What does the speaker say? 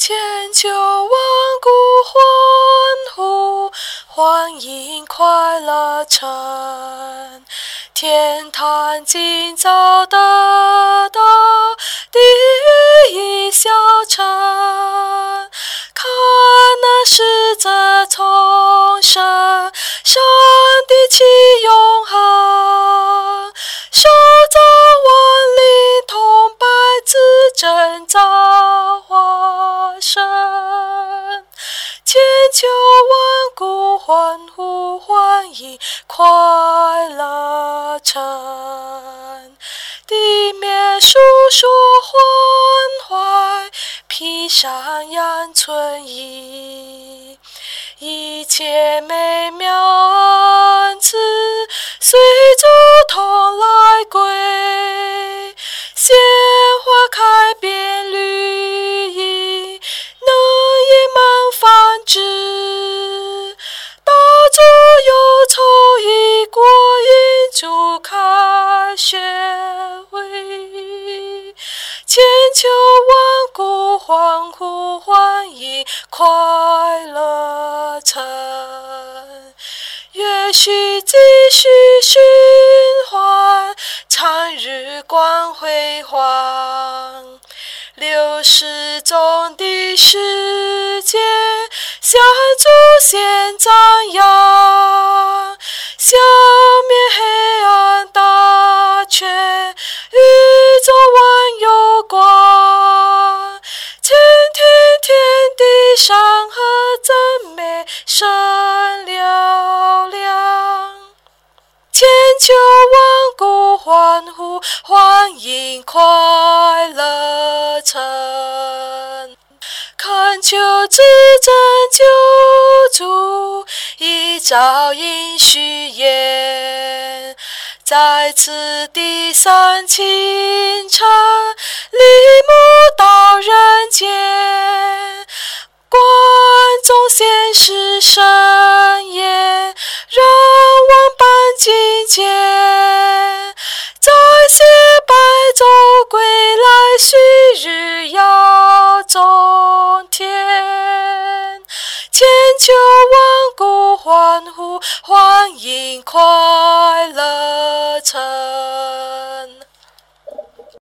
千秋万古欢呼，欢迎快乐城。天坛今早得到第一小城，看那使者重生，上帝启永恒，手掌万灵同拜至真造化身。千秋万古欢呼欢迎快乐城，地面述说欢怀，披上阳春衣，一切美妙恩赐随主同来归，鲜花开遍绿意，嫩叶满繁殖，大主忧愁已过，因主开学会，千秋万古欢呼欢迎快乐城。也许继续循环，长日光辉煌，流逝中的世界向主献赞扬，消灭黑暗大权，宇宙万有光，倾听天地山河赞美声嘹亮，千秋万古欢呼欢迎快乐城。恳求至真救主，一照应许言，在此地上清晨，立幕到人间，观众显示盛宴，让万般敬虔，在写白昼归来，旭日耀中天，千秋万古欢呼欢迎快